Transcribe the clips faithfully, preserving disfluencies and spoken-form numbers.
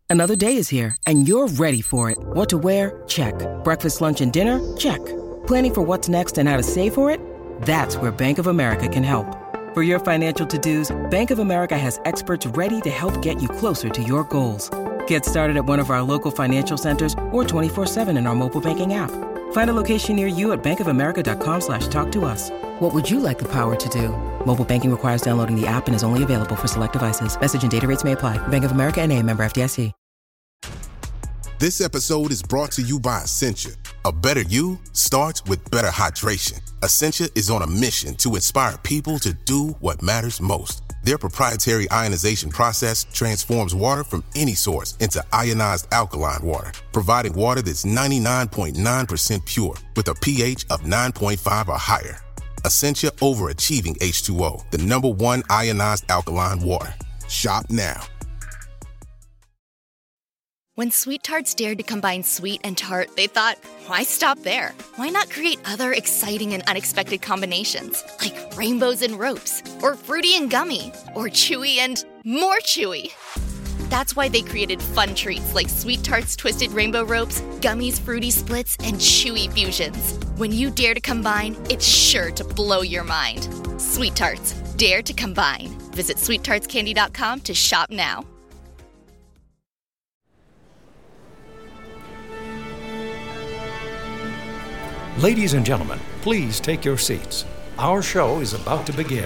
Another day is here, and you're ready for it. What to wear? Check. Breakfast, lunch, and dinner? Check. Planning for what's next and how to save for it? That's where Bank of America can help. For your financial to-dos, Bank of America has experts ready to help get you closer to your goals. Get started at one of our local financial centers or twenty-four seven in our mobile banking app. Find a location near you at bankofamerica.com slash talk to us. What would you like the power to do? Mobile banking requires downloading the app and is only available for select devices. Message and data rates may apply. Bank of America N A, member F D I C. This episode is brought to you by Essentia. A better you starts with better hydration. Essentia is on a mission to inspire people to do what matters most. Their proprietary ionization process transforms water from any source into ionized alkaline water, providing water that's ninety-nine point nine percent pure with a pH of nine point five or higher. Essentia Overachieving H two O, the number one ionized alkaline water. Shop now. When Sweet Tarts dared to combine sweet and tart, they thought, why stop there? Why not create other exciting and unexpected combinations, like rainbows and ropes, or fruity and gummy, or chewy and more chewy? That's why they created fun treats like Sweet Tarts Twisted Rainbow Ropes, Gummies Fruity Splits, and Chewy Fusions. When you dare to combine, it's sure to blow your mind. Sweet Tarts, dare to combine. Visit sweet tarts candy dot com to shop now. Ladies and gentlemen, please take your seats. Our show is about to begin.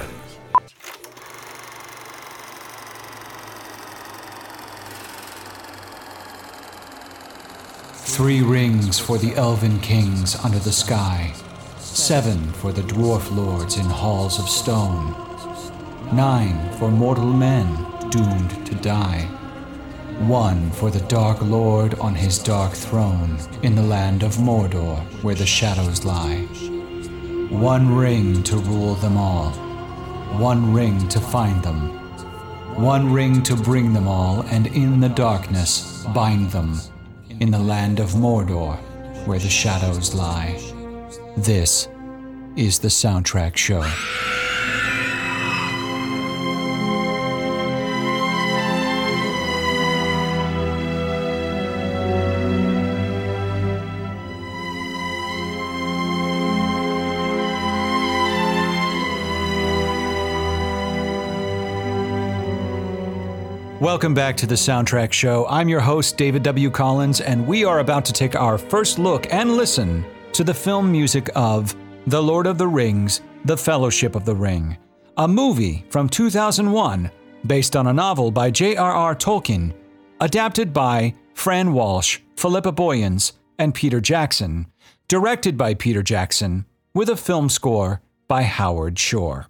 Three rings for the elven kings under the sky, seven for the dwarf lords in halls of stone, nine for mortal men doomed to die, one for the Dark Lord on his dark throne in the land of Mordor where the shadows lie. One ring to rule them all, one ring to find them, one ring to bring them all and in the darkness bind them in the land of Mordor where the shadows lie. This is the Soundtrack Show. Welcome back to the Soundtrack Show. I'm your host, David W. Collins, and we are about to take our first look and listen to the film music of The Lord of the Rings, The Fellowship of the Ring, a movie from two thousand one based on a novel by J R R Tolkien, adapted by Fran Walsh, Philippa Boyens, and Peter Jackson, directed by Peter Jackson, with a film score by Howard Shore.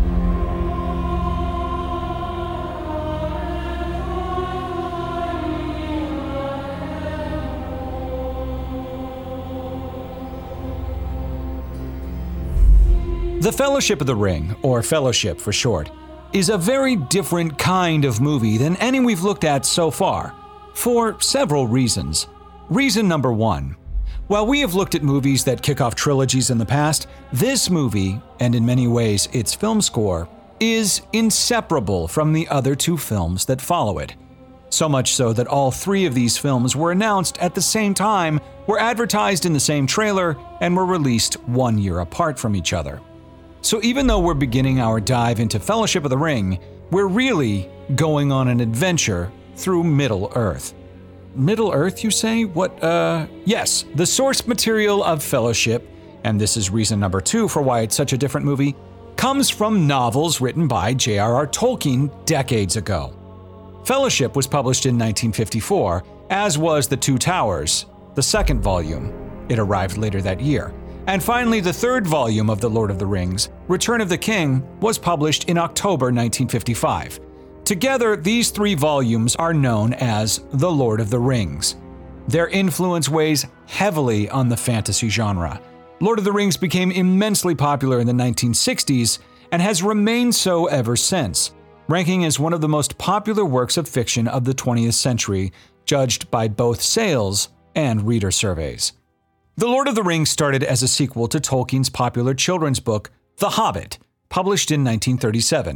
The Fellowship of the Ring, or Fellowship for short, is a very different kind of movie than any we've looked at so far, for several reasons. Reason number one, while we have looked at movies that kick off trilogies in the past, this movie, and in many ways its film score, is inseparable from the other two films that follow it. So much so that all three of these films were announced at the same time, were advertised in the same trailer, and were released one year apart from each other. So even though we're beginning our dive into Fellowship of the Ring, we're really going on an adventure through Middle-earth. Middle-earth, you say? What, uh... Yes, the source material of Fellowship, and this is reason number two for why it's such a different movie, comes from novels written by J R R Tolkien decades ago. Fellowship was published in nineteen fifty-four, as was The Two Towers, the second volume. It arrived later that year. And finally, the third volume of The Lord of the Rings, Return of the King, was published in October nineteen fifty-five. Together, these three volumes are known as The Lord of the Rings. Their influence weighs heavily on the fantasy genre. Lord of the Rings became immensely popular in the nineteen sixties and has remained so ever since, ranking as one of the most popular works of fiction of the twentieth century, judged by both sales and reader surveys. The Lord of the Rings started as a sequel to Tolkien's popular children's book, The Hobbit, published in nineteen thirty-seven,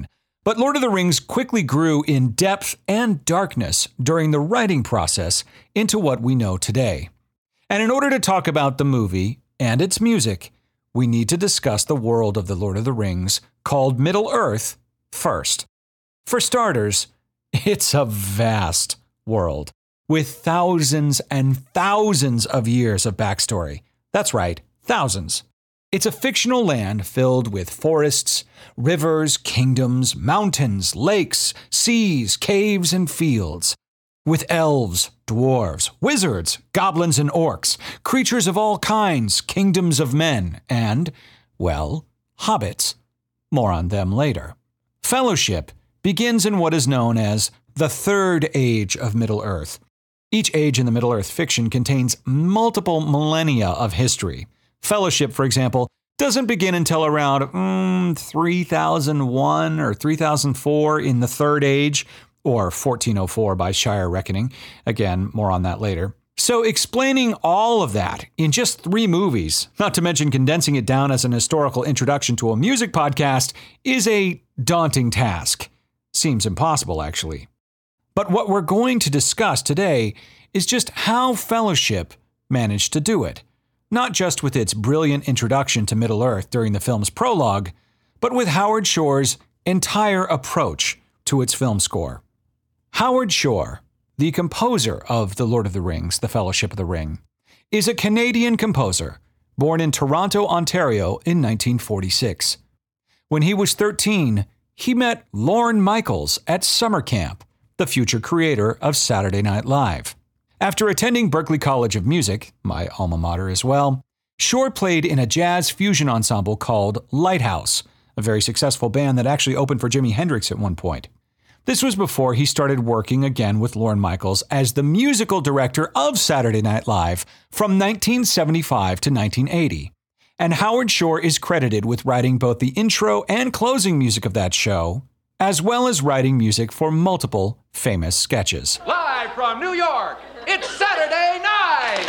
But Lord of the Rings quickly grew in depth and darkness during the writing process into what we know today. And in order to talk about the movie and its music, we need to discuss the world of the Lord of the Rings, called Middle-earth, first. For starters, it's a vast world with thousands and thousands of years of backstory. That's right, thousands. It's a fictional land filled with forests, rivers, kingdoms, mountains, lakes, seas, caves, and fields. With elves, dwarves, wizards, goblins, and orcs, creatures of all kinds, kingdoms of men, and, well, hobbits. More on them later. Fellowship begins in what is known as the Third Age of Middle-earth. Each age in the Middle-earth fiction contains multiple millennia of history. Fellowship, for example, doesn't begin until around mm, three thousand one or three thousand four in the Third Age, or fourteen oh four by Shire reckoning. Again, more on that later. So explaining all of that in just three movies, not to mention condensing it down as an historical introduction to a music podcast, is a daunting task. Seems impossible, actually. But what we're going to discuss today is just how Fellowship managed to do it. Not just with its brilliant introduction to Middle-earth during the film's prologue, but with Howard Shore's entire approach to its film score. Howard Shore, the composer of The Lord of the Rings, The Fellowship of the Ring, is a Canadian composer born in Toronto, Ontario in nineteen forty-six. When he was thirteen, he met Lorne Michaels at summer camp, the future creator of Saturday Night Live. After attending Berklee College of Music, my alma mater as well, Shore played in a jazz fusion ensemble called Lighthouse, a very successful band that actually opened for Jimi Hendrix at one point. This was before he started working again with Lorne Michaels as the musical director of Saturday Night Live from nineteen seventy-five to nineteen eighty. And Howard Shore is credited with writing both the intro and closing music of that show, as well as writing music for multiple famous sketches. Live from New York, it's Saturday Night!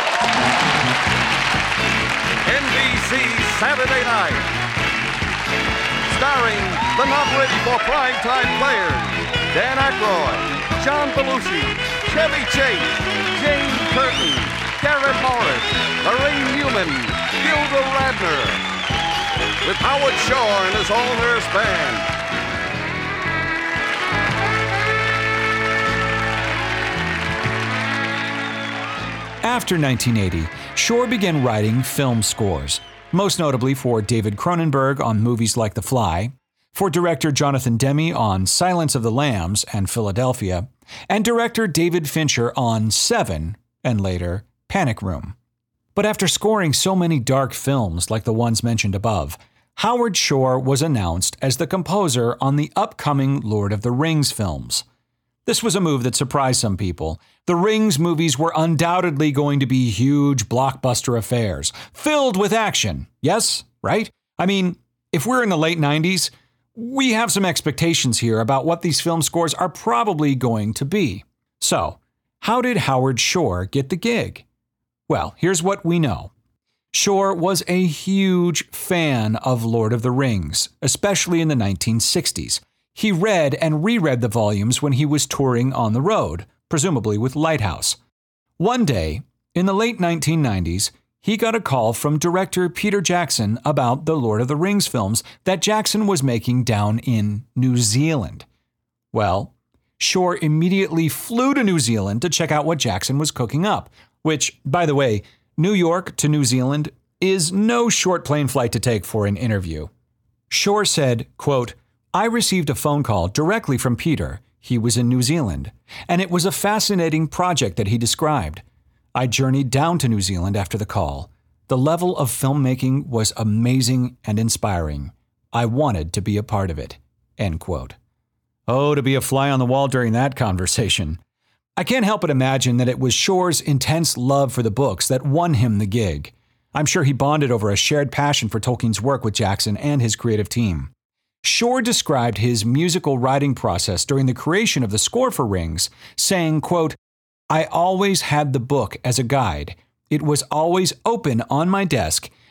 N B C Saturday Night. Starring the not-ready-for primetime players, Dan Aykroyd, John Belushi, Chevy Chase, James Curtin, Garrett Morris, Lorraine Newman, Gilda Radner, with Howard Shore and his all-nurse band. After nineteen eighty, Shore began writing film scores, most notably for David Cronenberg on movies like The Fly, for director Jonathan Demme on Silence of the Lambs and Philadelphia, and director David Fincher on Seven, and later Panic Room. But after scoring so many dark films like the ones mentioned above, Howard Shore was announced as the composer on the upcoming Lord of the Rings films. This was a move that surprised some people. The Rings movies were undoubtedly going to be huge blockbuster affairs, filled with action. Yes, right? I mean, if we're in the late nineties, we have some expectations here about what these film scores are probably going to be. So, how did Howard Shore get the gig? Well, here's what we know. Shore was a huge fan of Lord of the Rings, especially in the nineteen sixties. He read and reread the volumes when he was touring on the road, presumably with Lighthouse. One day, in the late nineteen nineties, he got a call from director Peter Jackson about the Lord of the Rings films that Jackson was making down in New Zealand. Well, Shore immediately flew to New Zealand to check out what Jackson was cooking up, which, by the way, New York to New Zealand is no short plane flight to take for an interview. Shore said, quote, "I received a phone call directly from Peter. He was in New Zealand, and it was a fascinating project that he described. I journeyed down to New Zealand after the call. The level of filmmaking was amazing and inspiring. I wanted to be a part of it." End quote. Oh, to be a fly on the wall during that conversation. I can't help but imagine that it was Shore's intense love for the books that won him the gig. I'm sure he bonded over a shared passion for Tolkien's work with Jackson and his creative team. Shore described his musical writing process during the creation of the score for Rings, saying, quote, "I always had the book as a guide. It was always open on my desk,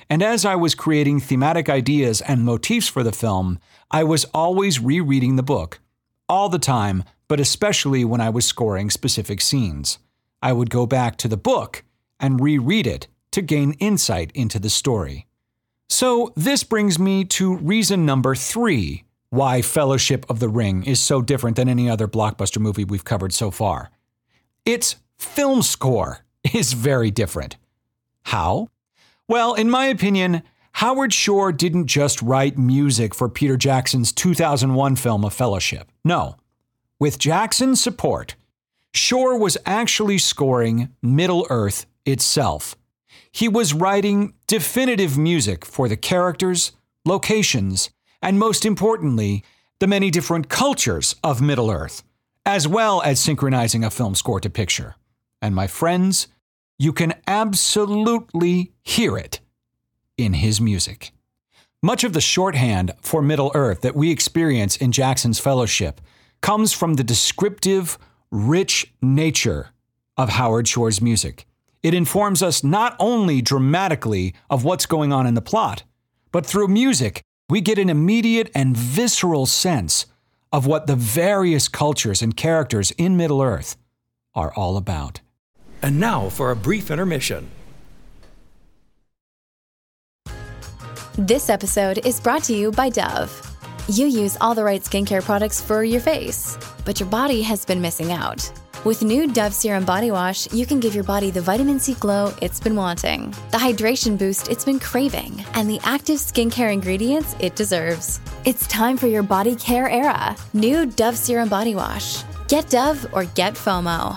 And as I was creating thematic ideas and motifs for the film, I was always rereading the book. All the time, but especially when I was scoring specific scenes. I would go back to the book and reread it to gain insight into the story. So this brings me to reason number three why Fellowship of the Ring is so different than any other blockbuster movie we've covered so far. Its film score is very different. How? Well, in my opinion, Howard Shore didn't just write music for Peter Jackson's two thousand one film of Fellowship. No. With Jackson's support, Shore was actually scoring Middle-earth itself. He was writing definitive music for the characters, locations, and most importantly, the many different cultures of Middle-earth, as well as synchronizing a film score to picture. And my friends, you can absolutely hear it in his music. Much of the shorthand for Middle-earth that we experience in Jackson's Fellowship comes from the descriptive, rich nature of Howard Shore's music. It informs us not only dramatically of what's going on in the plot, but through music, we get an immediate and visceral sense of what the various cultures and characters in Middle-earth are all about. And now for a brief intermission. This episode is brought to you by Dove. You use all the right skincare products for your face, but your body has been missing out. With new Dove Serum Body Wash, you can give your body the vitamin C glow it's been wanting, the hydration boost it's been craving, and the active skincare ingredients it deserves. It's time for your body care era. New Dove Serum Body Wash. Get Dove or get FOMO.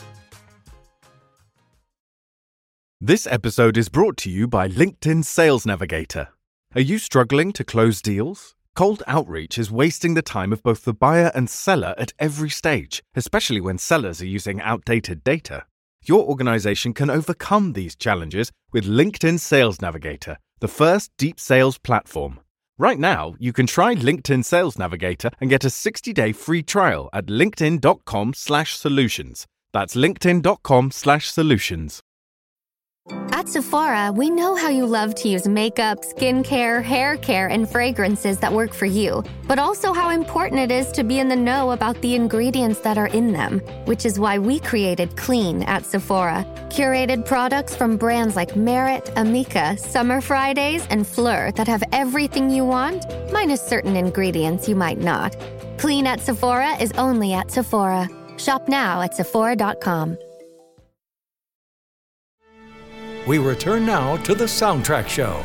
This episode is brought to you by LinkedIn Sales Navigator. Are you struggling to close deals? Cold outreach is wasting the time of both the buyer and seller at every stage, especially when sellers are using outdated data. Your organization can overcome these challenges with LinkedIn Sales Navigator, the first deep sales platform. Right now, you can try LinkedIn Sales Navigator and get a sixty-day free trial at linkedin.com slash solutions. That's linkedin.com slash solutions. At Sephora, we know how you love to use makeup, skincare, hair care, and fragrances that work for you, but also how important it is to be in the know about the ingredients that are in them, which is why we created Clean at Sephora. Curated products from brands like Merit, Amika, Summer Fridays, and Fleur that have everything you want, minus certain ingredients you might not. Clean at Sephora is only at Sephora. Shop now at Sephora dot com. We return now to the soundtrack show.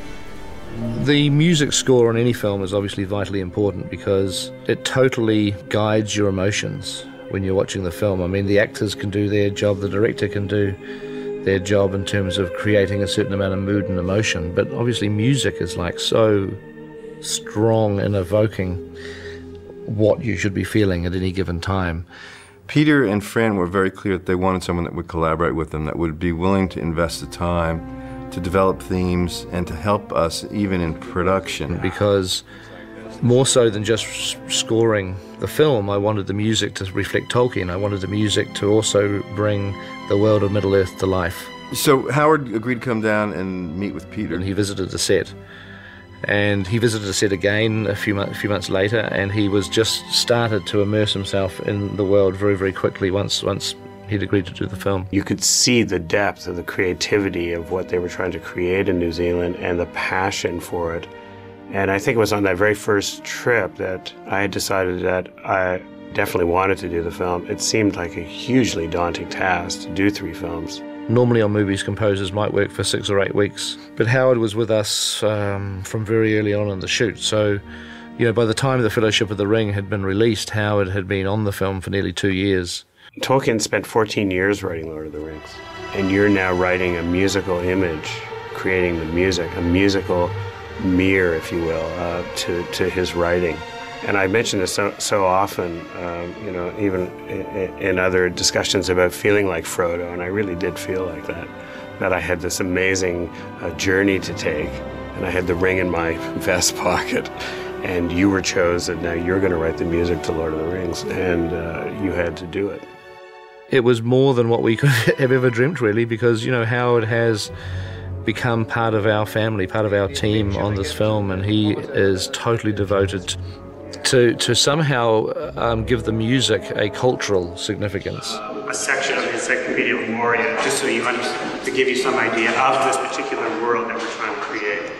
The music score on any film is obviously vitally important because it totally guides your emotions when you're watching the film. I mean, the actors can do their job, the director can do their job in terms of creating a certain amount of mood and emotion, but obviously music is like so strong in evoking what you should be feeling at any given time. Peter and Fran were very clear that they wanted someone that would collaborate with them, that would be willing to invest the time to develop themes and to help us even in production. Because more so than just scoring the film, I wanted the music to reflect Tolkien. I wanted the music to also bring the world of Middle-earth to life. So Howard agreed to come down and meet with Peter. And he visited the set. And he visited the set again a few, mo- a few months later, and he was just started to immerse himself in the world very, very quickly once once he'd agreed to do the film. You could see the depth of the creativity of what they were trying to create in New Zealand and the passion for it. And I think it was on that very first trip that I had decided that I definitely wanted to do the film. It seemed like a hugely daunting task to do three films. Normally on movies, composers might work for six or eight weeks, but Howard was with us um, from very early on in the shoot. So, you know, by the time The Fellowship of the Ring had been released, Howard had been on the film for nearly two years. Tolkien spent fourteen years writing Lord of the Rings, and you're now writing a musical image, creating the music, a musical mirror, if you will, uh, to, to his writing. And I mention this so, so often, um, you know, even in, in other discussions about feeling like Frodo, and I really did feel like that, that I had this amazing uh, journey to take, and I had the ring in my vest pocket, and you were chosen, now you're going to write the music to Lord of the Rings, and uh, you had to do it. It was more than what we could have ever dreamt, really, because, you know, Howard has become part of our family, part of our team on this film, and he is totally devoted to to somehow um, give the music a cultural significance. A section of the Encyclopedia of Moria, just so you understand, to give you some idea of this particular world that we're trying to create.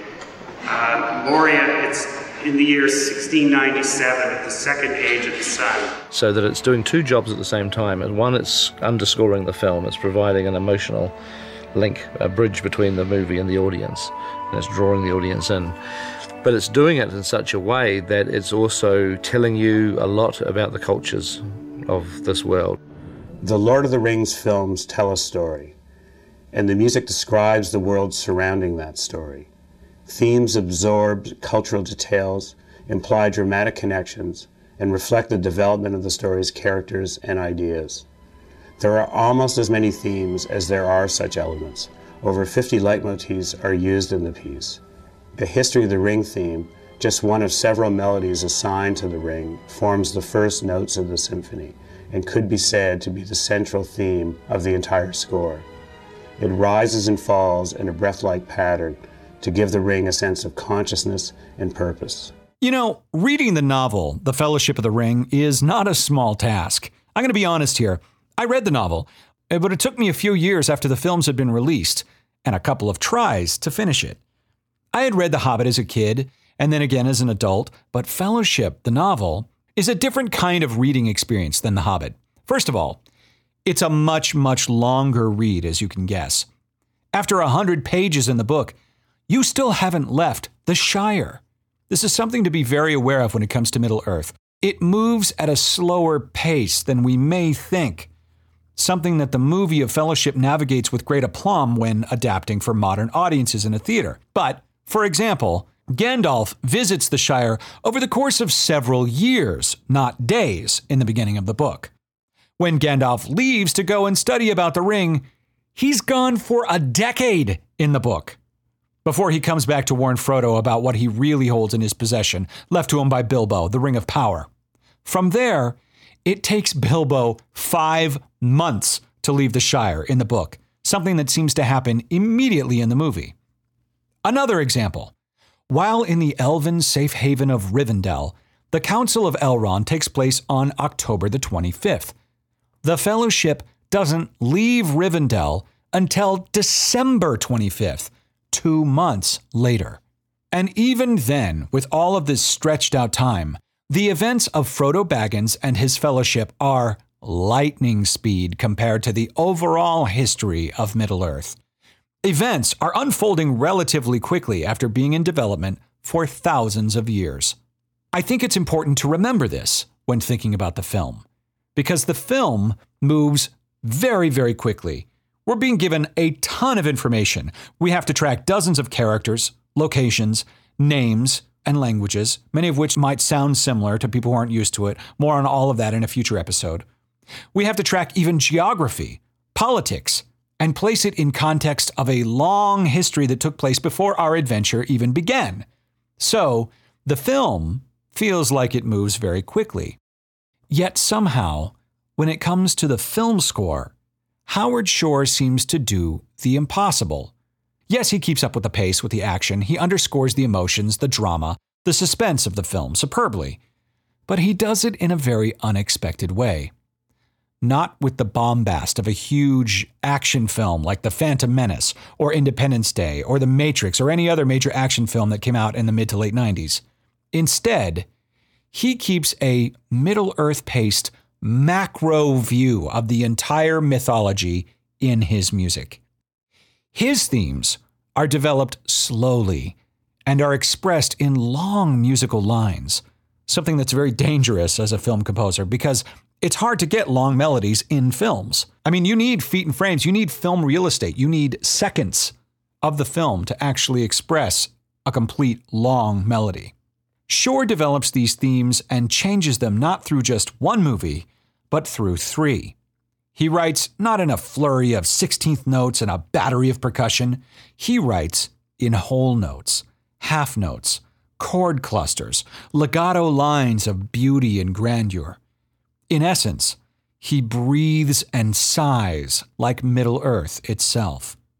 Uh, Moria, it's in the year sixteen ninety-seven, at the second age of the sun. So that it's doing two jobs at the same time. And one, it's underscoring the film, it's providing an emotional link, a bridge between the movie and the audience, and it's drawing the audience in. But it's doing it in such a way that it's also telling you a lot about the cultures of this world. The Lord of the Rings films tell a story, and the music describes the world surrounding that story. Themes absorb cultural details, imply dramatic connections, and reflect the development of the story's characters and ideas. There are almost as many themes as there are such elements. Over fifty leitmotifs are used in the piece. The History of the Ring theme, just one of several melodies assigned to the ring, forms the first notes of the symphony and could be said to be the central theme of the entire score. It rises and falls in a breath-like pattern to give the ring a sense of consciousness and purpose. You know, reading the novel, The Fellowship of the Ring, is not a small task. I'm going to be honest here. I read the novel, but it took me a few years after the films had been released and a couple of tries to finish it. I had read The Hobbit as a kid and then again as an adult, but Fellowship, the novel, is a different kind of reading experience than The Hobbit. First of all, it's a much, much longer read, as you can guess. After a hundred pages in the book, you still haven't left the Shire. This is something to be very aware of when it comes to Middle-earth. It moves at a slower pace than we may think, something that the movie of Fellowship navigates with great aplomb when adapting for modern audiences in a theater. But, for example, Gandalf visits the Shire over the course of several years, not days, in the beginning of the book. When Gandalf leaves to go and study about the ring, he's gone for a decade in the book, before he comes back to warn Frodo about what he really holds in his possession, left to him by Bilbo, the Ring of Power. From there, it takes Bilbo five months to leave the Shire in the book, something that seems to happen immediately in the movie. Another example. While in the elven safe haven of Rivendell, the Council of Elrond takes place on October the twenty-fifth. The Fellowship doesn't leave Rivendell until December twenty-fifth, two months later. And even then, with all of this stretched out time, the events of Frodo Baggins and his Fellowship are lightning speed compared to the overall history of Middle-earth. Events are unfolding relatively quickly after being in development for thousands of years. I think it's important to remember this when thinking about the film, because the film moves very, very quickly. We're being given a ton of information. We have to track dozens of characters, locations, names, and languages, many of which might sound similar to people who aren't used to it. More on all of that in a future episode. We have to track even geography, politics, and place it in context of a long history that took place before our adventure even began. So, the film feels like it moves very quickly. Yet somehow, when it comes to the film score, Howard Shore seems to do the impossible. Yes, he keeps up with the pace, with the action, he underscores the emotions, the drama, the suspense of the film superbly, but he does it in a very unexpected way. Not with the bombast of a huge action film like The Phantom Menace or Independence Day or The Matrix or any other major action film that came out in the mid to late nineties. Instead, he keeps a Middle-earth paced macro view of the entire mythology in his music. His themes are developed slowly and are expressed in long musical lines, something that's very dangerous as a film composer because it's hard to get long melodies in films. I mean, you need feet and frames, you need film real estate, you need seconds of the film to actually express a complete long melody. Shore develops these themes and changes them not through just one movie, but through three. He writes not in a flurry of sixteenth notes and a battery of percussion. He writes in whole notes, half notes, chord clusters, legato lines of beauty and grandeur. In essence, he breathes and sighs like Middle-earth itself.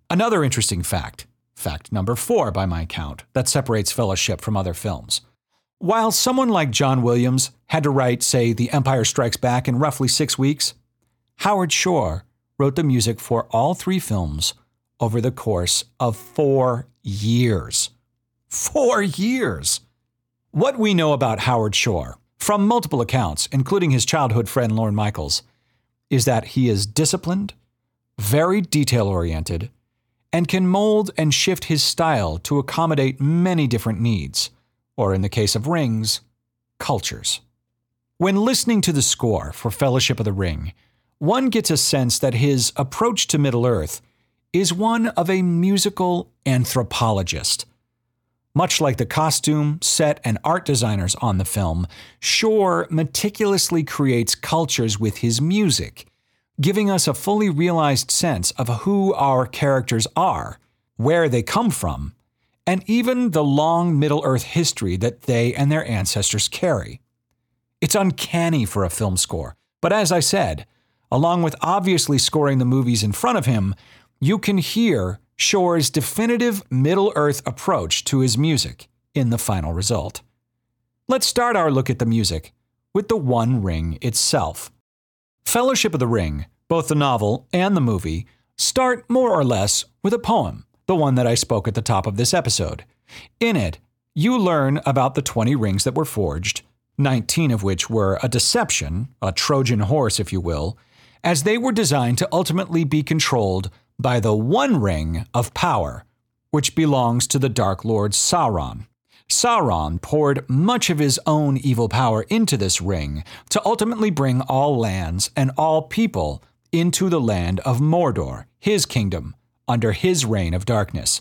Another interesting fact, fact number four by my count, that separates Fellowship from other films. While someone like John Williams had to write, say, The Empire Strikes Back in roughly six weeks, Howard Shore wrote the music for all three films over the course of four years. Four years! What we know about Howard Shore, from multiple accounts, including his childhood friend Lorne Michaels, is that he is disciplined, very detail-oriented, and can mold and shift his style to accommodate many different needs, or in the case of Rings, cultures. When listening to the score for Fellowship of the Ring, one gets a sense that his approach to Middle-earth is one of a musical anthropologist. Much like the costume, set, and art designers on the film, Shore meticulously creates cultures with his music, giving us a fully realized sense of who our characters are, where they come from, and even the long Middle-earth history that they and their ancestors carry. It's uncanny for a film score, but as I said, along with obviously scoring the movies in front of him, you can hear Shore's definitive Middle-earth approach to his music in the final result. Let's start our look at the music with the One Ring itself. Fellowship of the Ring, both the novel and the movie, start more or less with a poem, the one that I spoke at the top of this episode. In it, you learn about the twenty rings that were forged, nineteen of which were a deception, a Trojan horse if you will, as they were designed to ultimately be controlled by the One Ring of Power, which belongs to the Dark Lord Sauron. Sauron poured much of his own evil power into this ring to ultimately bring all lands and all people into the land of Mordor, his kingdom, under his reign of darkness.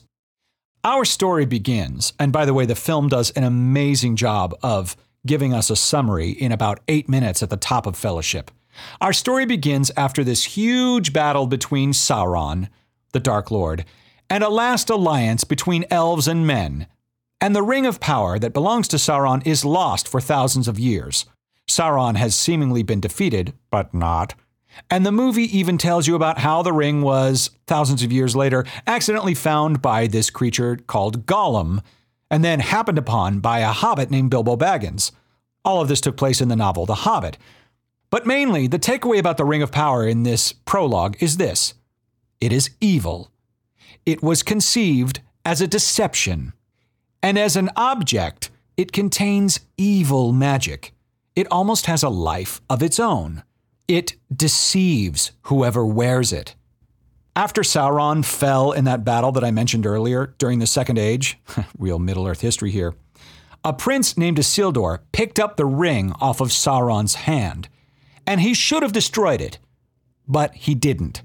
Our story begins, and by the way, the film does an amazing job of giving us a summary in about eight minutes at the top of Fellowship. Our story begins after this huge battle between Sauron, the Dark Lord, and a last alliance between elves and men. And the Ring of Power that belongs to Sauron is lost for thousands of years. Sauron has seemingly been defeated, but not. And the movie even tells you about how the ring was, thousands of years later, accidentally found by this creature called Gollum, and then happened upon by a hobbit named Bilbo Baggins. All of this took place in the novel The Hobbit. But mainly, the takeaway about the Ring of Power in this prologue is this. It is evil. It was conceived as a deception. And as an object, it contains evil magic. It almost has a life of its own. It deceives whoever wears it. After Sauron fell in that battle that I mentioned earlier during the Second Age, real Middle-earth history here, a prince named Isildur picked up the ring off of Sauron's hand. And he should have destroyed it, but he didn't.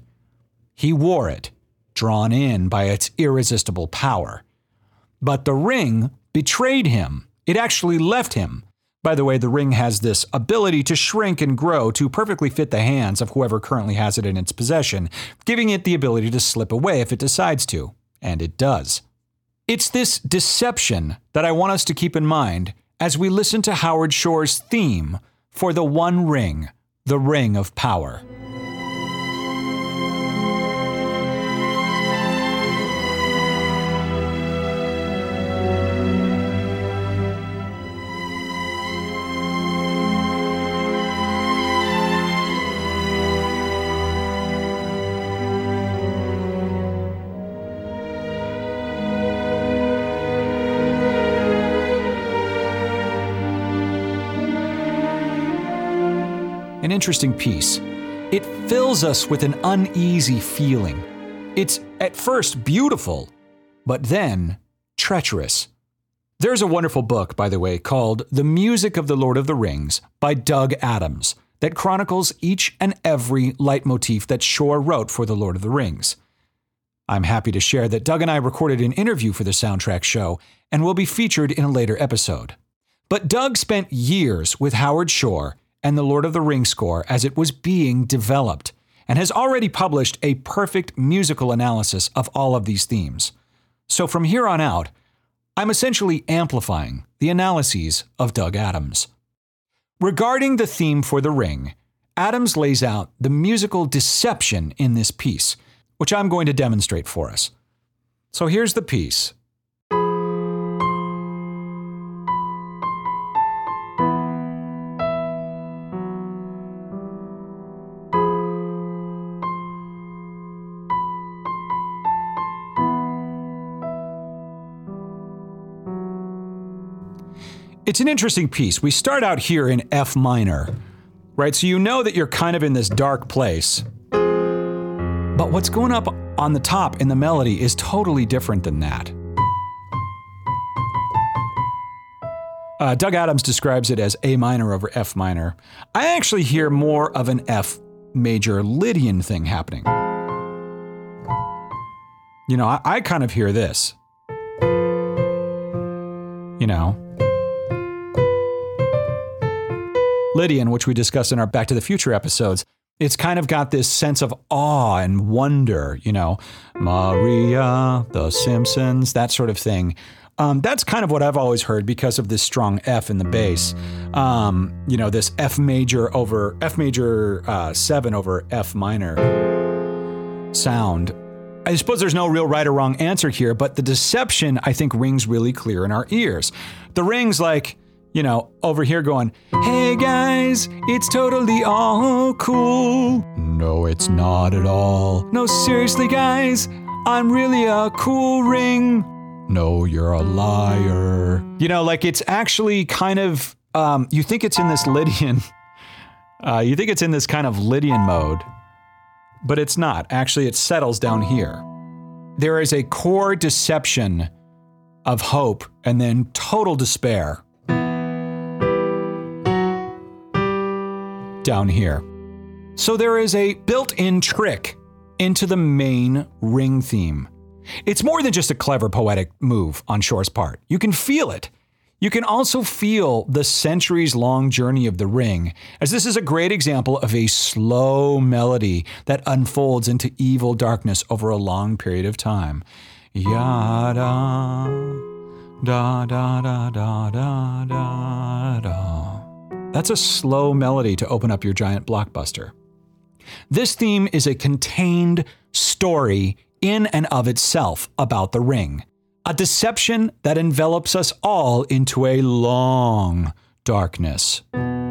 He wore it, drawn in by its irresistible power. But the ring betrayed him. It actually left him. By the way, the ring has this ability to shrink and grow to perfectly fit the hands of whoever currently has it in its possession, giving it the ability to slip away if it decides to, and it does. It's this deception that I want us to keep in mind as we listen to Howard Shore's theme for the One Ring, the Ring of Power. An interesting piece. It fills us with an uneasy feeling. It's at first beautiful, but then treacherous. There's a wonderful book, by the way, called The Music of the Lord of the Rings by Doug Adams that chronicles each and every leitmotif that Shore wrote for The Lord of the Rings. I'm happy to share that Doug and I recorded an interview for the soundtrack show and will be featured in a later episode. But Doug spent years with Howard Shore and the Lord of the Rings score as it was being developed, and has already published a perfect musical analysis of all of these themes. So from here on out, I'm essentially amplifying the analyses of Doug Adams. Regarding the theme for The Ring, Adams lays out the musical deception in this piece, which I'm going to demonstrate for us. So here's the piece. It's an interesting piece. We start out here in F minor, right? So you know that you're kind of in this dark place. But what's going up on the top in the melody is totally different than that. Uh, Doug Adams describes it as A minor over F minor. I actually hear more of an F major Lydian thing happening. You know, I, I kind of hear this. You know. Lydian, which we discussed in our Back to the Future episodes, it's kind of got this sense of awe and wonder, you know, Maria, The Simpsons, that sort of thing. Um, that's kind of what I've always heard because of this strong F in the bass. Um, you know, this F major over F major uh, seven over F minor sound. I suppose there's no real right or wrong answer here, but the deception, I think, rings really clear in our ears. The ring's like, you know, over here going, hey guys, it's totally all cool. No, it's not at all. No, seriously guys, I'm really a cool ring. No, you're a liar. You know, like it's actually kind of, um, you think it's in this Lydian, uh, you think it's in this kind of Lydian mode, but it's not. Actually, it settles down here. There is a core deception of hope and then total despair down here. So there is a built-in trick into the main ring theme. It's more than just a clever poetic move on Shore's part. You can feel it. You can also feel the centuries-long journey of the ring, as this is a great example of a slow melody that unfolds into evil darkness over a long period of time. Ya-da, da da da da da da da. That's a slow melody to open up your giant blockbuster. This theme is a contained story in and of itself about the ring, a deception that envelops us all into a long darkness.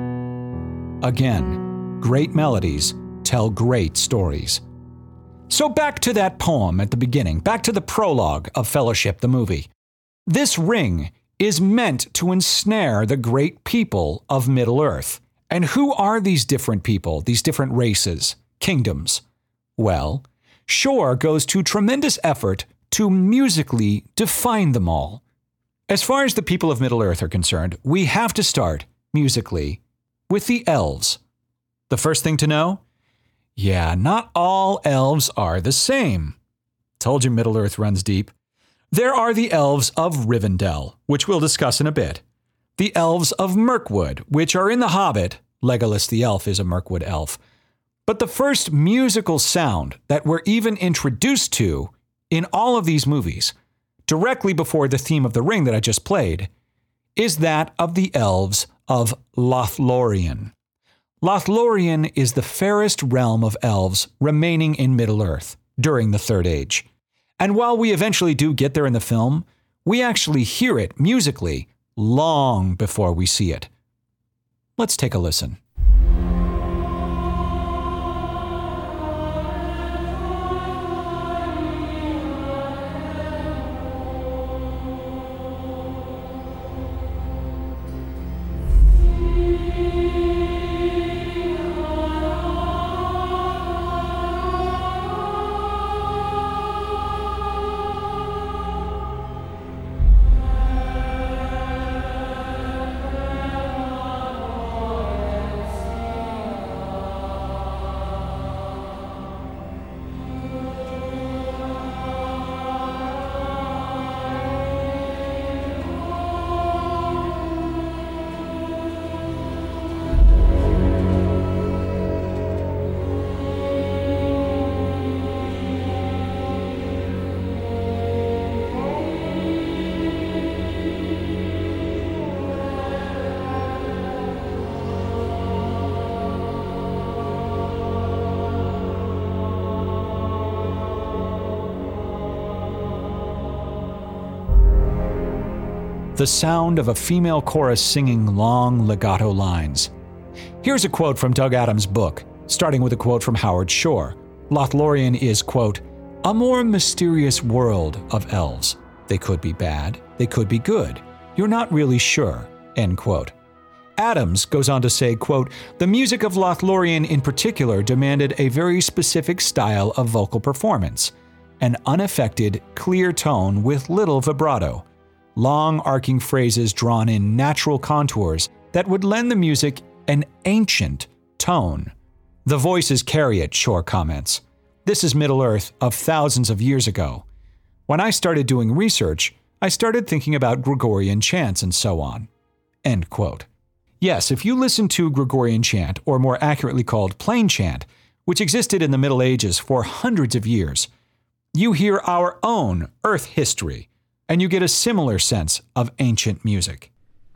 Again, great melodies tell great stories. So back to that poem at the beginning, back to the prologue of Fellowship the movie. This ring is meant to ensnare the great people of Middle-earth. And who are these different people, these different races, kingdoms? Well, Shore goes to tremendous effort to musically define them all. As far as the people of Middle-earth are concerned, we have to start, musically, with the elves. The first thing to know? Yeah, not all elves are the same. Told you Middle-earth runs deep. There are the elves of Rivendell, which we'll discuss in a bit. The elves of Mirkwood, which are in The Hobbit. Legolas the elf is a Mirkwood elf. But the first musical sound that we're even introduced to in all of these movies, directly before the theme of the ring that I just played, is that of the elves of Lothlorien. Lothlorien is the fairest realm of elves remaining in Middle-earth during the Third Age. And while we eventually do get there in the film, we actually hear it musically long before we see it. Let's take a listen. the sound of a female chorus singing long legato lines. Here's a quote from Doug Adams' book, starting with a quote from Howard Shore. Lothlorien is, quote, a more mysterious world of elves. They could be bad, they could be good. You're not really sure, end quote. Adams goes on to say, quote, the music of Lothlorien in particular demanded a very specific style of vocal performance, an unaffected, clear tone with little vibrato, long arcing phrases drawn in natural contours that would lend the music an ancient tone. The voices carry it, Shore comments. This is Middle-earth of thousands of years ago. When I started doing research, I started thinking about Gregorian chants and so on. End quote. Yes, if you listen to Gregorian chant, or more accurately called plain chant, which existed in the Middle Ages for hundreds of years, you hear our own Earth history, and you get a similar sense of ancient music.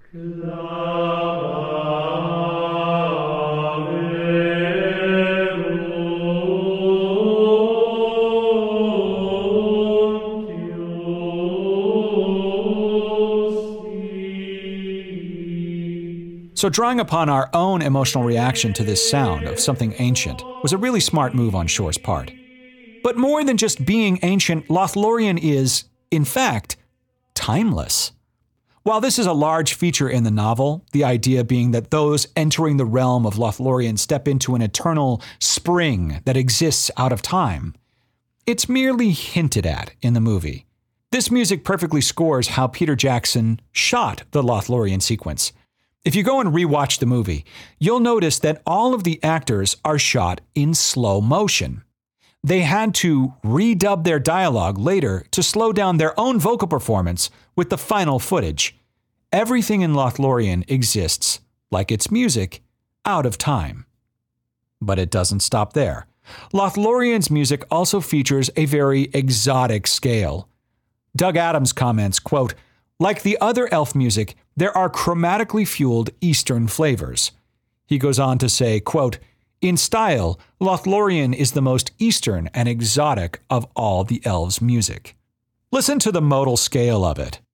So drawing upon our own emotional reaction to this sound of something ancient was a really smart move on Shore's part. But more than just being ancient, Lothlorien is, in fact, timeless. While this is a large feature in the novel, the idea being that those entering the realm of Lothlorien step into an eternal spring that exists out of time, it's merely hinted at in the movie. This music perfectly scores how Peter Jackson shot the Lothlorien sequence. If you go and rewatch the movie, you'll notice that all of the actors are shot in slow motion. They had to redub their dialogue later to slow down their own vocal performance with the final footage. Everything in Lothlorien exists, like its music, out of time. But it doesn't stop there. Lothlorien's music also features a very exotic scale. Doug Adams comments, quote, like the other elf music, there are chromatically fueled Eastern flavors. He goes on to say, quote, in style, Lothlorien is the most Eastern and exotic of all the elves' music. Listen to the modal scale of it.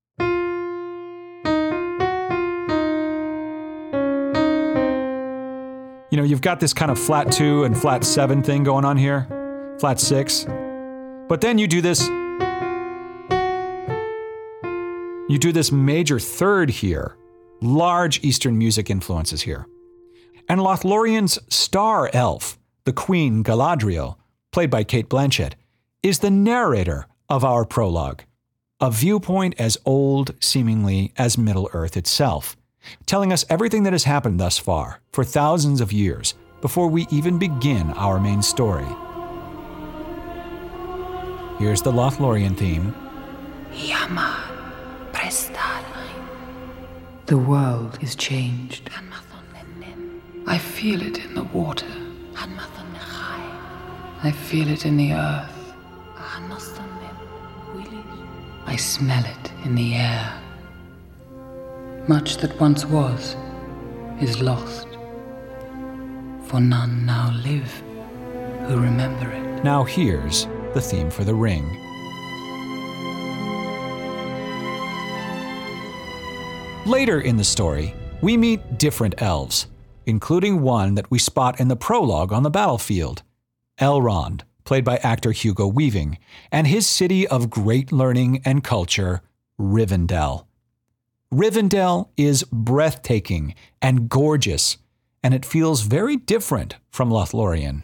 You know, you've got this kind of flat two and flat seven thing going on here, flat six. But then you do this You do this major third here, large Eastern music influences here. And Lothlorien's star elf, the Queen Galadriel, played by Cate Blanchett, is the narrator of our prologue, a viewpoint as old, seemingly, as Middle-earth itself, telling us everything that has happened thus far, for thousands of years, before we even begin our main story. Here's the Lothlorien theme. Yama. The world is changed. I feel it in the water. I feel it in the earth. I smell it in the air. Much that once was is lost, for none now live who remember it. Now here's the theme for The Ring. Later in the story, we meet different elves, including one that we spot in the prologue on the battlefield, Elrond, played by actor Hugo Weaving, and his city of great learning and culture, Rivendell. Rivendell is breathtaking and gorgeous, and it feels very different from Lothlorien.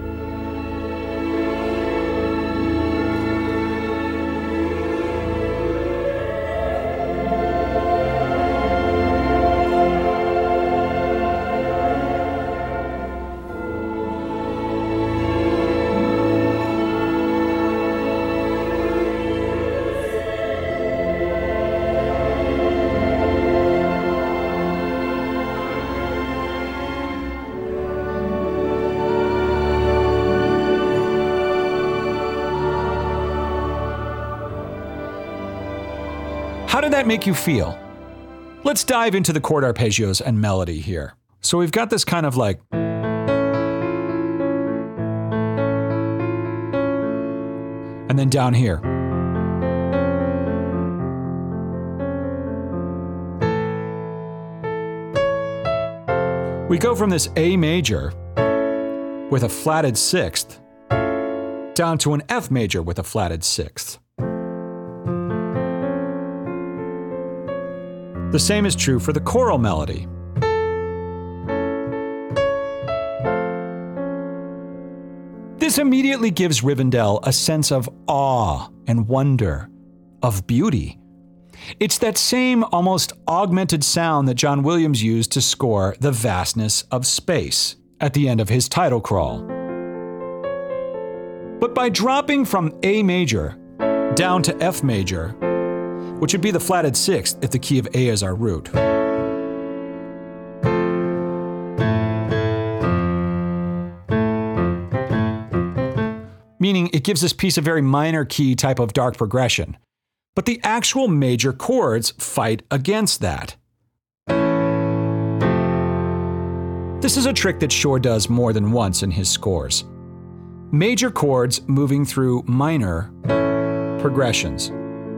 How did that make you feel? Let's dive into the chord arpeggios and melody here. So we've got this kind of like, and then down here. We go from this A major with a flatted sixth down to an F major with a flatted sixth. The same is true for the choral melody. This immediately gives Rivendell a sense of awe and wonder, of beauty. It's that same almost augmented sound that John Williams used to score The Vastness of Space at the end of his title crawl. But by dropping from A major down to F major, which would be the flatted sixth if the key of A is our root, meaning it gives this piece a very minor key type of dark progression. But the actual major chords fight against that. This is a trick that Shore does more than once in his scores. Major chords moving through minor progressions.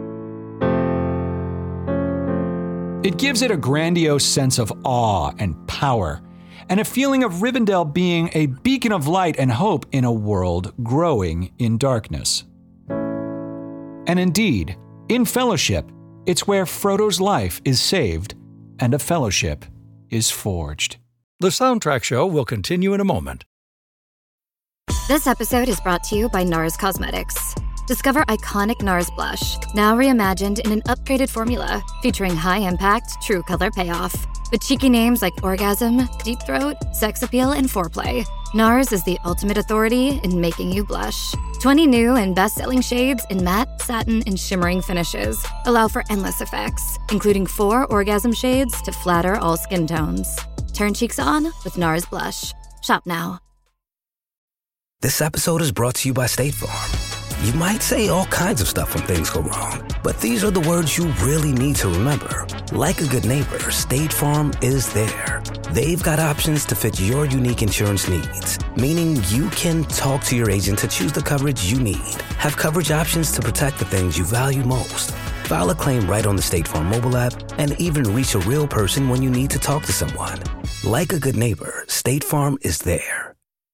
It gives it a grandiose sense of awe and power, and a feeling of Rivendell being a beacon of light and hope in a world growing in darkness. And indeed, in Fellowship, it's where Frodo's life is saved and a fellowship is forged. The Soundtrack Show will continue in a moment. This episode is brought to you by NARS Cosmetics. Discover iconic NARS blush, now reimagined in an upgraded formula featuring high-impact, true color payoff. With cheeky names like Orgasm, Deep Throat, Sex Appeal, and Foreplay, NARS is the ultimate authority in making you blush. twenty new and best-selling shades in matte, satin, and shimmering finishes allow for endless effects, including four orgasm shades to flatter all skin tones. Turn cheeks on with NARS Blush. Shop now. This episode is brought to you by State Farm. You might say all kinds of stuff when things go wrong, but these are the words you really need to remember. Like a good neighbor, State Farm is there. They've got options to fit your unique insurance needs, meaning you can talk to your agent to choose the coverage you need. Have coverage options to protect the things you value most. File a claim right on the State Farm mobile app and even reach a real person when you need to talk to someone. Like a good neighbor, State Farm is there.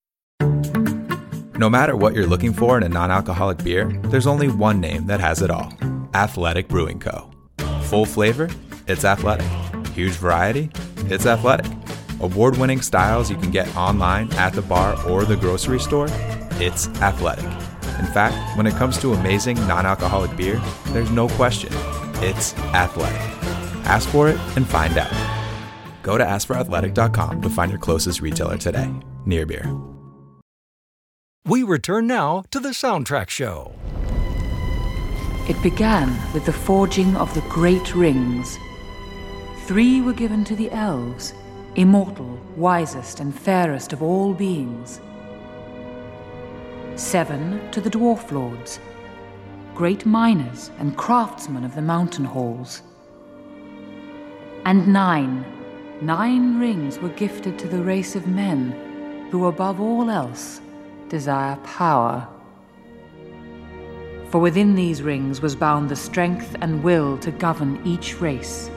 No matter what you're looking for in a non-alcoholic beer, there's only one name that has it all. Athletic Brewing Co. Full flavor? It's athletic. Huge variety? It's athletic. Award-winning styles you can get online, at the bar, or the grocery store? It's athletic. In fact, when it comes to amazing non-alcoholic beer, there's no question. It's athletic. Ask for it and find out. Go to ask for athletic dot com to find your closest retailer today. Near Beer. We return now to the Soundtrack Show. It began with the forging of the Great Rings. Three were given to the elves, immortal, wisest, and fairest of all beings. Seven to the Dwarf Lords, great miners and craftsmen of the mountain halls. And nine, nine rings were gifted to the race of men who, above all else, desire power. For within these rings was bound the strength and will to govern each race.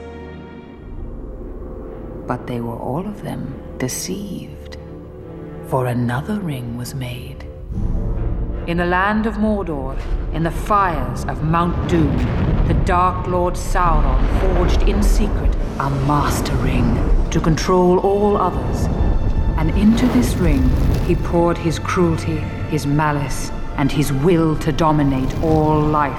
But they were all of them deceived, for another ring was made. In the land of Mordor, in the fires of Mount Doom, the Dark Lord Sauron forged in secret a master ring to control all others. And into this ring he poured his cruelty, his malice, and his will to dominate all life.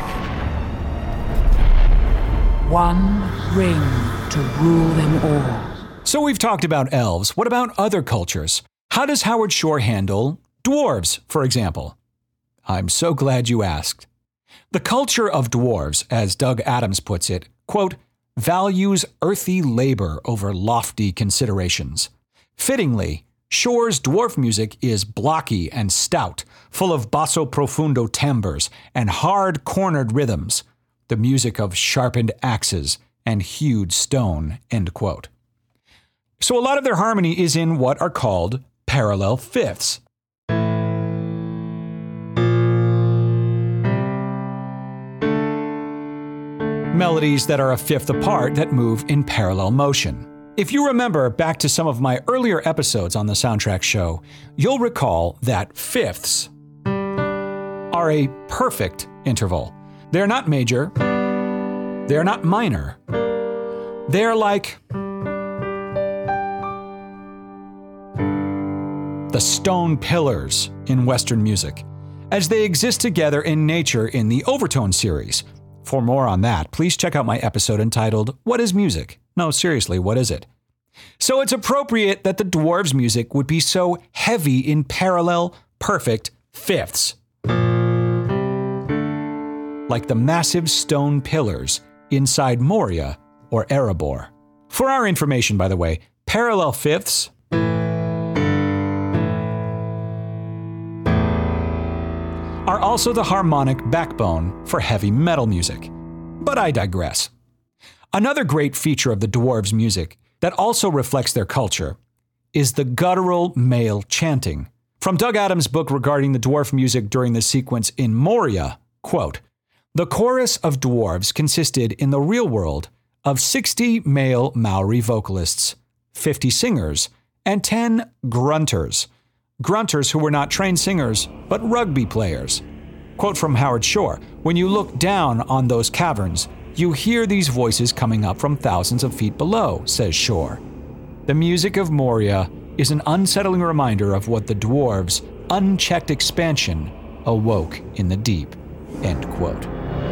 One ring to rule them all. So we've talked about elves. What about other cultures? How does Howard Shore handle dwarves, for example? I'm so glad you asked. The culture of dwarves, as Doug Adams puts it, quote, values earthy labor over lofty considerations. Fittingly, Shore's dwarf music is blocky and stout, full of basso profundo timbres and hard cornered rhythms, the music of sharpened axes and hewed stone, end quote. So a lot of their harmony is in what are called parallel fifths. Melodies that are a fifth apart that move in parallel motion. If you remember back to some of my earlier episodes on the Soundtrack Show, you'll recall that fifths are a perfect interval. They're not major. They're not minor. They're like the stone pillars in Western music, as they exist together in nature in the Overtone series. For more on that, please check out my episode entitled, What is Music? No, seriously, what is it? So it's appropriate that the dwarves' music would be so heavy in parallel, perfect fifths. Like the massive stone pillars inside Moria or Erebor. For our information, by the way, parallel fifths are also the harmonic backbone for heavy metal music. But I digress. Another great feature of the dwarves' music that also reflects their culture is the guttural male chanting. From Doug Adams' book regarding the dwarf music during the sequence in Moria, quote, "The chorus of dwarves consisted in the real world of sixty male Maori vocalists, fifty singers, and ten grunters. Grunters who were not trained singers, but rugby players." Quote from Howard Shore, "When you look down on those caverns, you hear these voices coming up from thousands of feet below," says Shore. The music of Moria is an unsettling reminder of what the dwarves' unchecked expansion awoke in the deep. End quote.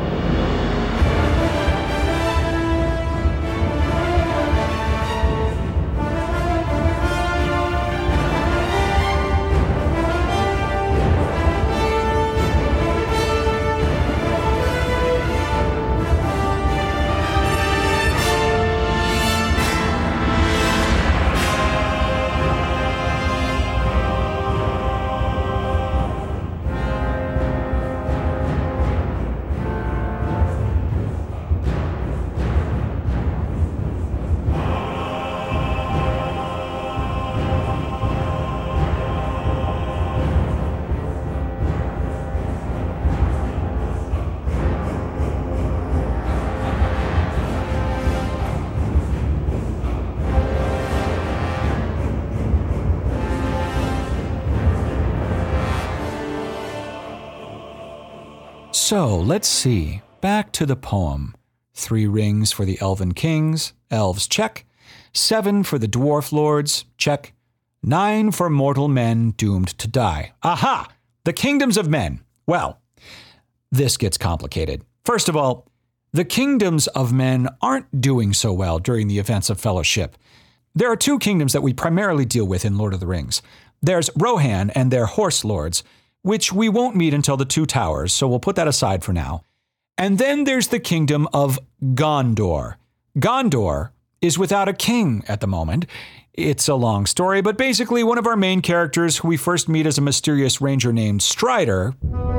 So, let's see. Back to the poem. Three rings for the elven kings. Elves, check. Seven for the dwarf lords. Check. Nine for mortal men doomed to die. Aha! The kingdoms of men. Well, this gets complicated. First of all, the kingdoms of men aren't doing so well during the events of Fellowship. There are two kingdoms that we primarily deal with in Lord of the Rings. There's Rohan and their horse lords, which we won't meet until the Two Towers, so we'll put that aside for now. And then there's the kingdom of Gondor. Gondor is without a king at the moment. It's a long story, but basically one of our main characters, who we first meet as a mysterious ranger named Strider,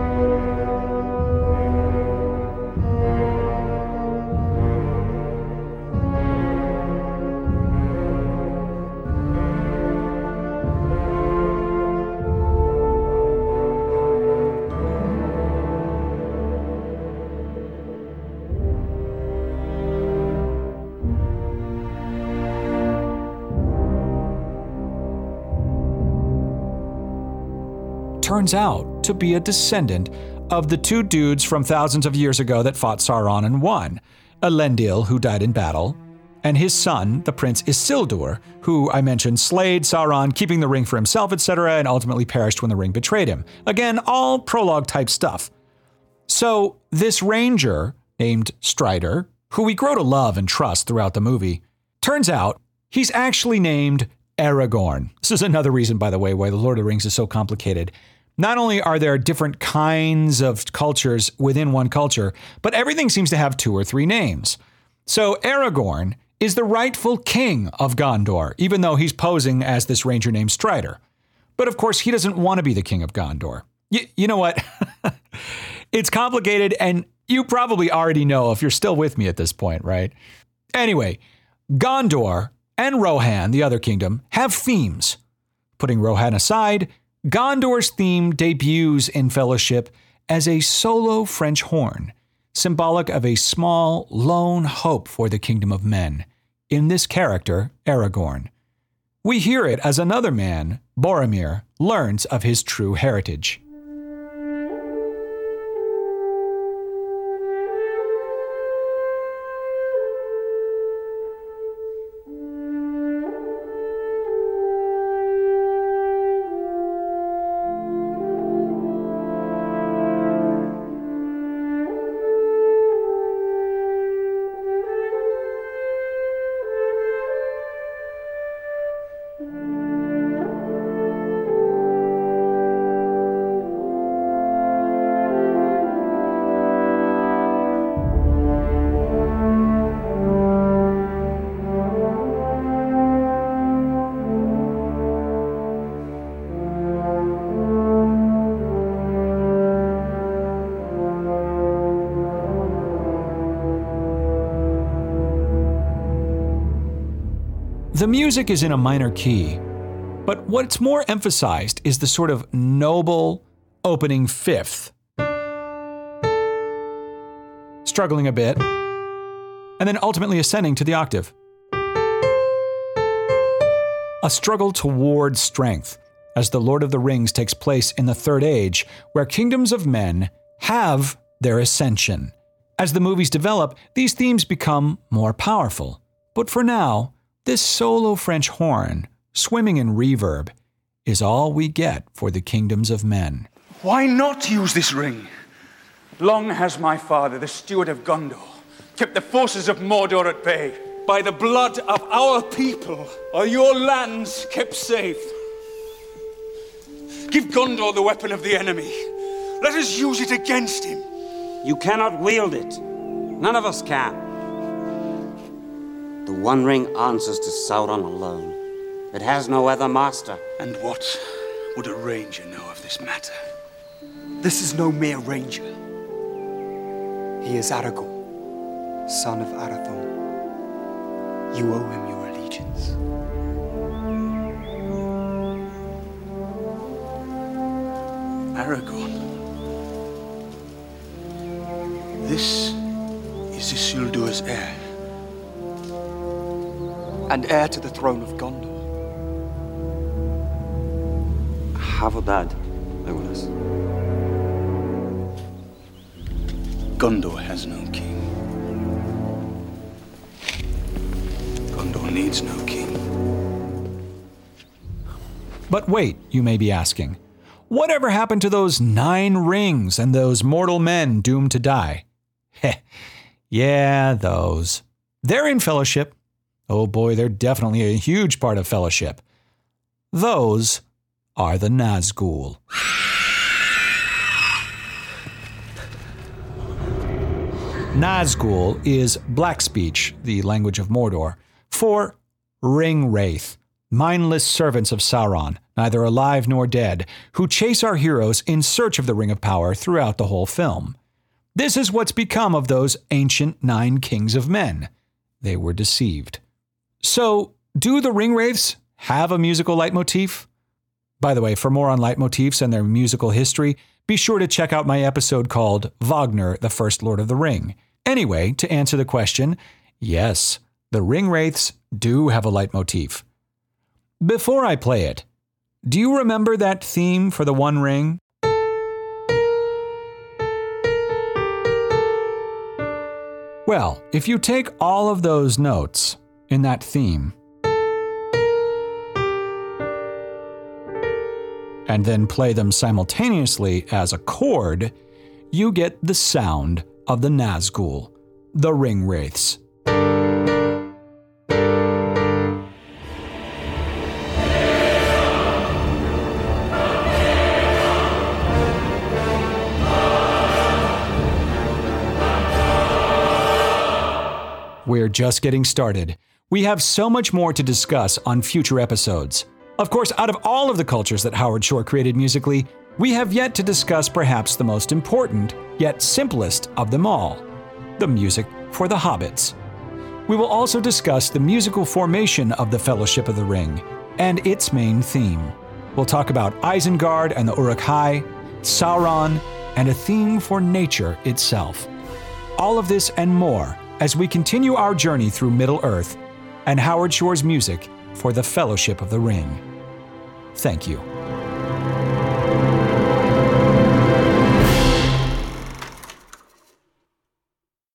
turns out to be a descendant of the two dudes from thousands of years ago that fought Sauron and won, Elendil, who died in battle, and his son, the Prince Isildur, who I mentioned slayed Sauron, keeping the ring for himself, et cetera, and ultimately perished when the ring betrayed him. Again, all prologue-type stuff. So this ranger named Strider, who we grow to love and trust throughout the movie, turns out he's actually named Aragorn. This is another reason, by the way, why the Lord of the Rings is so complicated. Not only are there different kinds of cultures within one culture, but everything seems to have two or three names. So Aragorn is the rightful king of Gondor, even though he's posing as this ranger named Strider. But of course, he doesn't want to be the king of Gondor. Y- you know what? It's complicated, and you probably already know if you're still with me at this point, right? Anyway, Gondor and Rohan, the other kingdom, have themes. Putting Rohan aside, Gondor's theme debuts in Fellowship as a solo French horn, symbolic of a small, lone hope for the kingdom of men. in this character, Aragorn. We hear it as another man, Boromir, learns of his true heritage. The music is in a minor key, but what's more emphasized is the sort of noble opening fifth. Struggling a bit, and then ultimately ascending to the octave. A struggle toward strength, as The Lord of the Rings takes place in the Third Age, where kingdoms of men have their ascension. As the movies develop, these themes become more powerful. But for now, this solo French horn, swimming in reverb, is all we get for the kingdoms of men. Why not use this ring? Long has my father, the steward of Gondor, kept the forces of Mordor at bay. By the blood of our people are your lands kept safe. Give Gondor the weapon of the enemy. Let us use it against him. You cannot wield it. None of us can. The One Ring answers to Sauron alone. It has no other master. And what would a ranger know of this matter? This is no mere ranger. He is Aragorn, son of Arathorn. You owe him your allegiance. Aragorn. This is Isildur's heir. And heir to the throne of Gondor. Havodad, Legolas. Gondor has no king. Gondor needs no king. But wait, you may be asking. Whatever happened to those nine rings and those mortal men doomed to die? Heh, yeah, those. They're in Fellowship. Oh boy, they're definitely a huge part of Fellowship. Those are the Nazgul. Nazgul is Black speech, the language of Mordor, for ring wraith, mindless servants of Sauron, neither alive nor dead, who chase our heroes in search of the Ring of Power throughout the whole film. This is what's become of those ancient nine kings of men. They were deceived. So, do the ring wraiths have a musical leitmotif? By the way, for more on leitmotifs and their musical history, be sure to check out my episode called Wagner, the First Lord of the Ring. Anyway, to answer the question, yes, the ring wraiths do have a leitmotif. Before I play it, do you remember that theme for the One Ring? Well, if you take all of those notes in that theme and then play them simultaneously as a chord, you get the sound of the Nazgul, the ring wraiths. We're just getting started. We have so much more to discuss on future episodes. Of course, out of all of the cultures that Howard Shore created musically, we have yet to discuss perhaps the most important, yet simplest of them all, the music for the Hobbits. We will also discuss the musical formation of the Fellowship of the Ring and its main theme. We'll talk about Isengard and the Uruk-hai, Sauron, and a theme for nature itself. All of this and more as we continue our journey through Middle-earth and Howard Shore's music for The Fellowship of the Ring. Thank you.